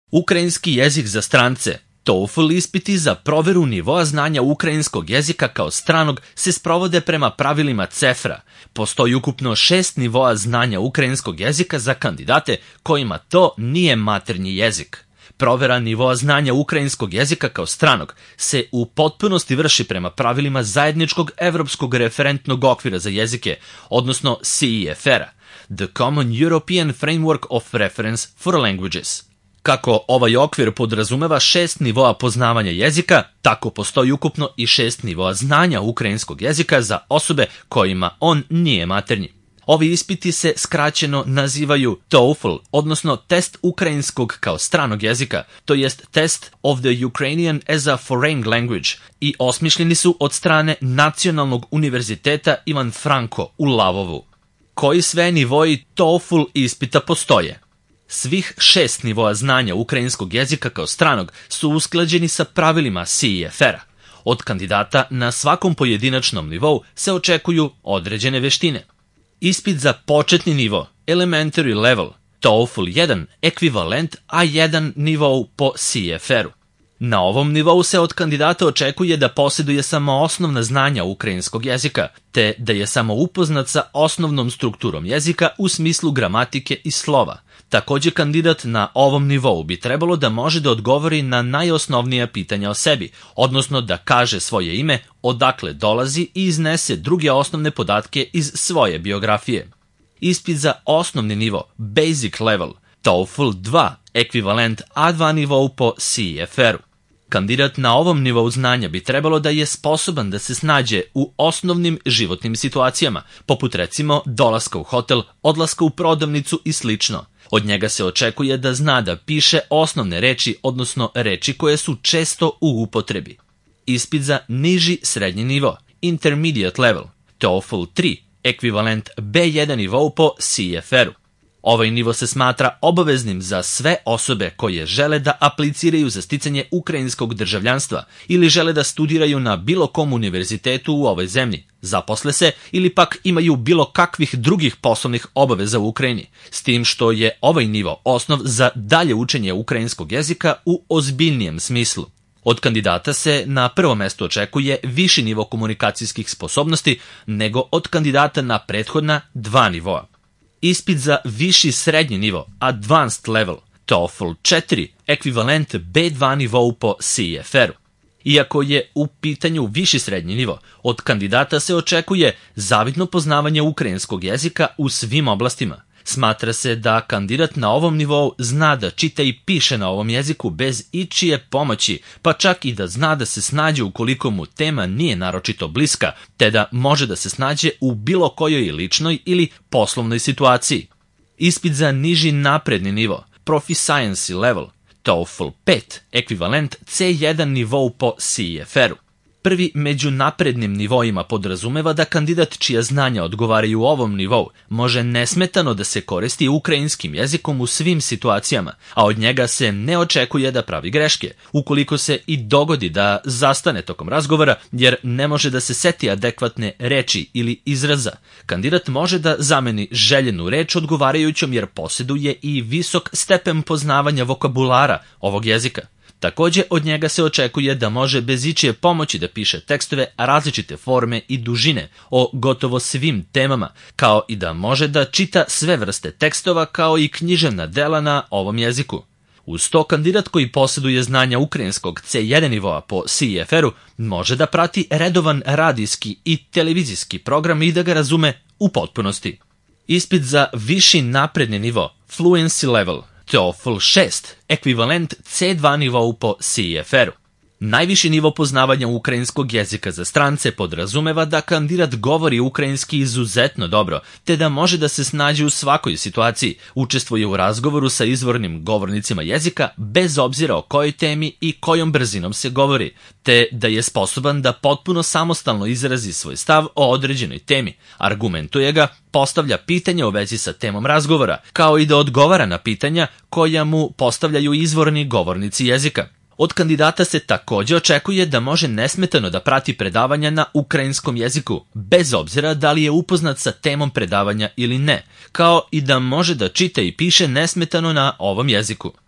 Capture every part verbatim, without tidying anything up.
Ukrajinski jezik za strance. TOEFL ispiti za proveru nivoa znanja ukrajinskog jezika kao stranog se sprovode prema pravilima CEFRA. Postoji ukupno šest nivoa znanja ukrajinskog jezika za kandidate kojima to nije maternji jezik. Provera nivoa znanja ukrajinskog jezika kao stranog se u potpunosti vrši prema pravilima zajedničkog evropskog referentnog okvira za jezike, odnosno C E F R-a, The Common European Framework of Reference for Languages. Kako ovaj okvir podrazumeva šest nivoa poznavanja jezika, tako postoji ukupno i šest nivoa znanja ukrajinskog jezika za osobe kojima on nije maternji. Ovi ispiti se skraćeno nazivaju TOEFL, odnosno test ukrajinskog kao stranog jezika, to jest test of the Ukrainian as a foreign language, i osmišljeni su od strane Nacionalnog univerziteta Ivan Franko u Lavovu. Koji sve nivoji TOEFL ispita postoje? Svih šest nivoa znanja ukrajinskog jezika kao stranog su usklađeni sa pravilima C E F R-a. Od kandidata na svakom pojedinačnom nivou se očekuju određene veštine. Ispit za početni nivo, elementary level, TOEFL jedan, ekvivalent A jedan nivou po C E F R-u. Na ovom nivou se od kandidata očekuje da posjeduje samo osnovna znanja ukrajinskog jezika, te da je samo upoznat sa osnovnom strukturom jezika u smislu gramatike i slova. Također, kandidat na ovom nivou bi trebalo da može da odgovori na najosnovnija pitanja o sebi, odnosno da kaže svoje ime, odakle dolazi i iznese druge osnovne podatke iz svoje biografije. Ispit za osnovni nivo, basic level, TOEFL dva, ekvivalent A dva nivou po C E F R-u. Kandidat na ovom nivou znanja bi trebalo da je sposoban da se snađe u osnovnim životnim situacijama, poput recimo dolaska u hotel, odlaska u prodavnicu i slično. Od njega se očekuje da zna da piše osnovne reči, odnosno reči koje su često u upotrebi. Ispit za niži srednji nivo, intermediate level, TOEFL tri, ekvivalent B jedan nivou po C E F R-u. Ovaj nivo se smatra obaveznim za sve osobe koje žele da apliciraju za sticanje ukrajinskog državljanstva ili žele da studiraju na bilo kom univerzitetu u ovoj zemlji, zaposle se ili pak imaju bilo kakvih drugih poslovnih obaveza u Ukrajini, s tim što je ovaj nivo osnov za dalje učenje ukrajinskog jezika u ozbiljnijem smislu. Od kandidata se na prvo mesto očekuje viši nivo komunikacijskih sposobnosti nego od kandidata na prethodna dva nivoa. Ispit za viši srednji nivo, advanced level, TOEFL četiri, ekvivalent B dva nivou po C E F R-u. Iako je u pitanju viši srednji nivo, od kandidata se očekuje zavidno poznavanje ukrajinskog jezika u svim oblastima. Smatra se da kandidat na ovom nivou zna da čita i piše na ovom jeziku bez ičije pomoći, pa čak i da zna da se snađe ukoliko mu tema nije naročito bliska, te da može da se snađe u bilo kojoj ličnoj ili poslovnoj situaciji. Ispit za niži napredni nivo, proficiency level, TOEFL pet, ekvivalent C jedan nivou po C E F R-u. Prvi među naprednim nivoima podrazumeva da kandidat čija znanja odgovaraju ovom nivou može nesmetano da se koristi ukrajinskim jezikom u svim situacijama, a od njega se ne očekuje da pravi greške, ukoliko se i dogodi da zastane tokom razgovora jer ne može da se seti adekvatne reči ili izraza. Kandidat može da zameni željenu reč odgovarajućom jer posjeduje i visok stepen poznavanja vokabulara ovog jezika. Također, od njega se očekuje da može bez ičije pomoći da piše tekstove različite forme i dužine o gotovo svim temama, kao i da može da čita sve vrste tekstova kao i književna dela na ovom jeziku. Uz to, kandidat koji posjeduje znanja ukrajinskog C jedan nivoa po C E F R-u može da prati redovan radijski i televizijski program i da ga razume u potpunosti. Ispit za viši napredni nivo, fluency level, TOEFL šest, ekvivalent C dva nivou po C E F R-u. Najviši nivo poznavanja ukrajinskog jezika za strance podrazumeva da kandidat govori ukrajinski izuzetno dobro, te da može da se snađe u svakoj situaciji, učestvuje u razgovoru sa izvornim govornicima jezika bez obzira o kojoj temi i kojom brzinom se govori, te da je sposoban da potpuno samostalno izrazi svoj stav o određenoj temi, argumentuje ga, postavlja pitanja u vezi sa temom razgovora, kao i da odgovara na pitanja koja mu postavljaju izvorni govornici jezika. Od kandidata se također očekuje da može nesmetano da prati predavanja na ukrajinskom jeziku, bez obzira da li je upoznat sa temom predavanja ili ne, kao i da može da čita i piše nesmetano na ovom jeziku.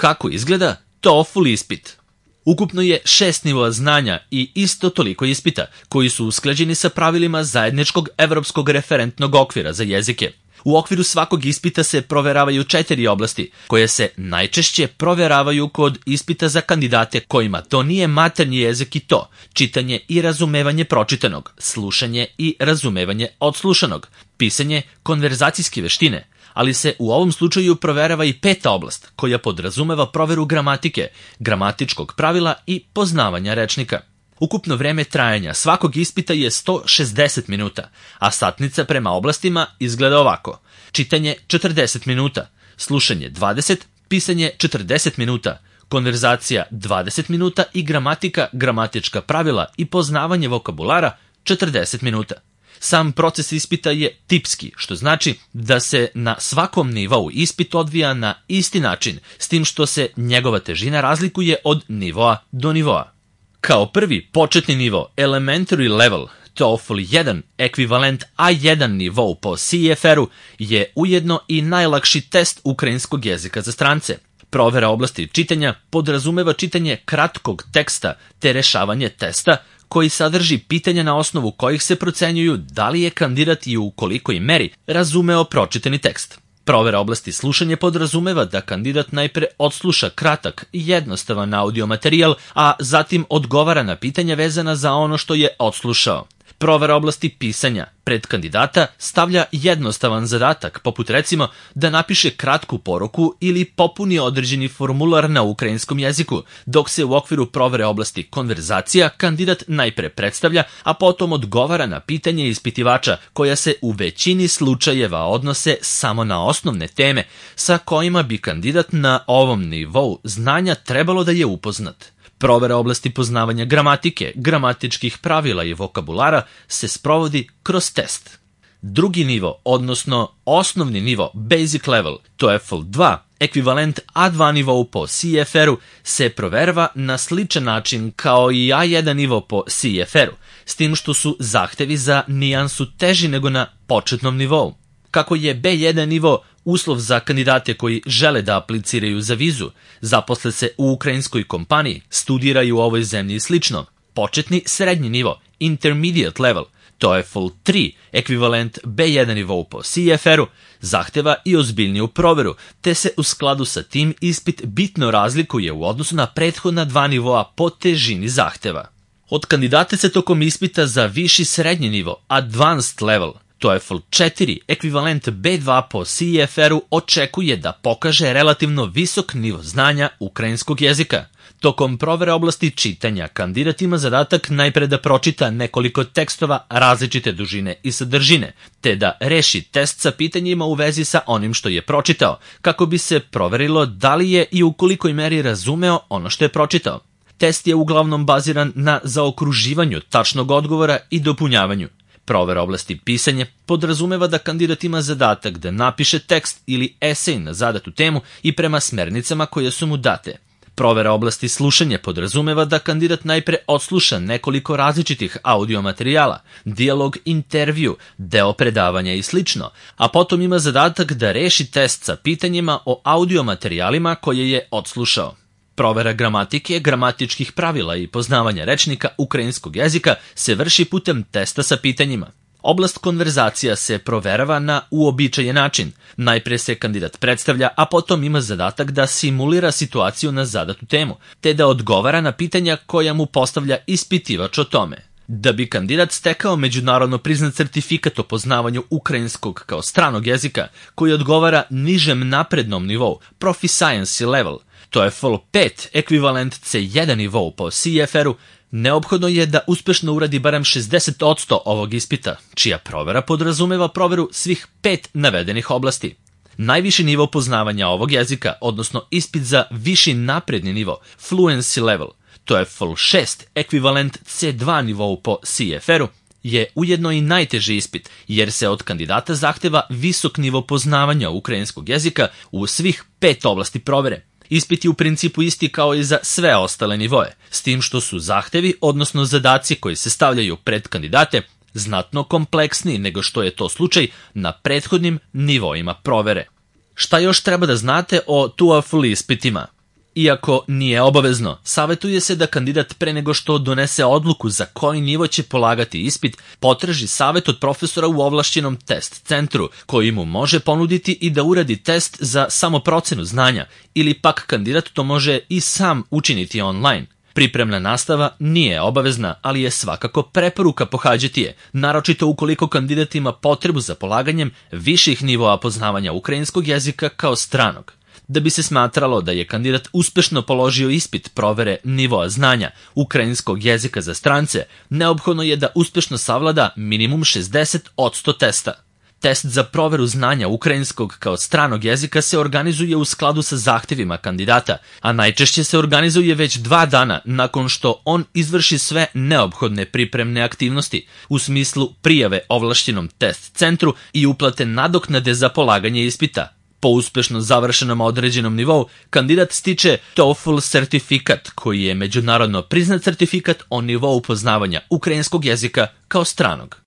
Kako izgleda TOEFL ispit? Ukupno je šest nivoa znanja i isto toliko ispita, koji su usklađeni sa pravilima zajedničkog evropskog referentnog okvira za jezike. U okviru svakog ispita se proveravaju četiri oblasti, koje se najčešće proveravaju kod ispita za kandidate kojima to nije maternji jezik i to čitanje i razumevanje pročitanog, slušanje i razumevanje odslušanog, pisanje konverzacijske veštine, ali se u ovom slučaju proverava i peta oblast, koja podrazumeva proveru gramatike, gramatičkog pravila i poznavanja rečnika. Ukupno vreme trajanja svakog ispita je sto šezdeset minuta, a satnica prema oblastima izgleda ovako. Čitanje četrdeset minuta, slušanje dvadeset, pisanje četrdeset minuta, konverzacija dvadeset minuta i gramatika, gramatička pravila i poznavanje vokabulara četrdeset minuta. Sam proces ispita je tipski, što znači da se na svakom nivou ispit odvija na isti način, s tim što se njegova težina razlikuje od nivoa do nivoa. Kao prvi početni nivo, elementary level, TOEFL jedan, ekvivalent A jedan nivou po C F R-u, je ujedno i najlakši test ukrajinskog jezika za strance. Provera oblasti čitanja podrazumeva čitanje kratkog teksta te rešavanje testa, koji sadrži pitanja na osnovu kojih se procenjuju da li je kandidat i u kolikoj meri razumeo pročitani tekst. Provera oblasti slušanja podrazumeva da kandidat najpre odsluša kratak i jednostavan audio materijal, a zatim odgovara na pitanja vezana za ono što je odslušao. Provera oblasti pisanja pred kandidata stavlja jednostavan zadatak, poput recimo da napiše kratku poruku ili popuni određeni formular na ukrajinskom jeziku, dok se u okviru provere oblasti konverzacija kandidat najpre predstavlja, a potom odgovara na pitanje ispitivača koja se u većini slučajeva odnose samo na osnovne teme sa kojima bi kandidat na ovom nivou znanja trebalo da je upoznat. Provera oblasti poznavanja gramatike, gramatičkih pravila i vokabulara se sprovodi kroz test. Drugi nivo, odnosno osnovni nivo, basic level, TOEFL dva, ekvivalent A dva nivou po C F R-u, se proverava na sličan način kao i A jedan nivo po C F R-u, s tim što su zahtevi za nijansu teži nego na početnom nivou. Kako je B jedan nivo uslov za kandidate koji žele da apliciraju za vizu, zaposle se u ukrajinskoj kompaniji, studiraju u ovoj zemlji i slično. Početni srednji nivo, intermediate level, TOEFL tri, ekvivalent B jedan nivou po C F R-u, zahteva i ozbiljniju proveru, te se u skladu sa tim ispit bitno razlikuje u odnosu na prethodna dva nivoa po težini zahteva. Od kandidata se tokom ispita za viši srednji nivo, advanced level, TOEFL četiri, ekvivalent B dva po C F R-u, očekuje da pokaže relativno visok nivo znanja ukrajinskog jezika. Tokom provere oblasti čitanja, kandidat ima zadatak najpre da pročita nekoliko tekstova različite dužine i sadržine, te da reši test sa pitanjima u vezi sa onim što je pročitao, kako bi se proverilo da li je i u kolikoj meri razumeo ono što je pročitao. Test je uglavnom baziran na zaokruživanju tačnog odgovora i dopunjavanju. Provera oblasti pisanje podrazumeva da kandidat ima zadatak da napiše tekst ili esej na zadatu temu i prema smernicama koje su mu date. Provera oblasti slušanja podrazumeva da kandidat najpre odsluša nekoliko različitih audio materijala, dijalog, intervju, deo predavanja i slično, a potom ima zadatak da reši test sa pitanjima o audio materijalima koje je odslušao. Provera gramatike, gramatičkih pravila i poznavanja rečnika ukrajinskog jezika se vrši putem testa sa pitanjima. Oblast konverzacija se proverava na uobičajen način. Najpre se kandidat predstavlja, a potom ima zadatak da simulira situaciju na zadatu temu, te da odgovara na pitanja koja mu postavlja ispitivač o tome. Da bi kandidat stekao međunarodno priznat certifikat o poznavanju ukrajinskog kao stranog jezika, koji odgovara nižem naprednom nivou, proficiency level, TOEFL pet, ekvivalent C jedan nivou po C F R-u, neophodno je da uspešno uradi barem šezdeset posto ovog ispita, čija provera podrazumeva proveru svih pet navedenih oblasti. Najviši nivo poznavanja ovog jezika, odnosno ispit za viši napredni nivo, fluency level, TOEFL šest, ekvivalent C dva nivou po C F R-u, je ujedno i najteži ispit, jer se od kandidata zahteva visok nivo poznavanja ukrajinskog jezika u svih pet oblasti provere. Ispit je u principu isti kao i za sve ostale nivoe, s tim što su zahtevi, odnosno zadaci koji se stavljaju pred kandidate, znatno kompleksniji nego što je to slučaj na prethodnim nivoima provere. Šta još treba da znate o TOEFL ispitima? Iako nije obavezno, savjetuje se da kandidat pre nego što donese odluku za koji nivo će polagati ispit, potraži savjet od profesora u ovlašćenom test centru, koji mu može ponuditi i da uradi test za samoprocenu znanja, ili pak kandidat to može i sam učiniti online. Pripremna nastava nije obavezna, ali je svakako preporuka pohađati je, naročito ukoliko kandidat ima potrebu za polaganjem viših nivoa poznavanja ukrajinskog jezika kao stranog. Da bi se smatralo da je kandidat uspešno položio ispit provere nivoa znanja ukrajinskog jezika za strance, neophodno je da uspešno savlada minimum šezdeset posto testa. Test za proveru znanja ukrajinskog kao stranog jezika se organizuje u skladu sa zahtevima kandidata, a najčešće se organizuje već dva dana nakon što on izvrši sve neophodne pripremne aktivnosti u smislu prijave ovlašćenom test centru i uplate nadoknade za polaganje ispita. Po uspešno završenom određenom nivou, kandidat stiče TOEFL sertifikat, koji je međunarodno priznat sertifikat o nivou poznavanja ukrajinskog jezika kao stranog.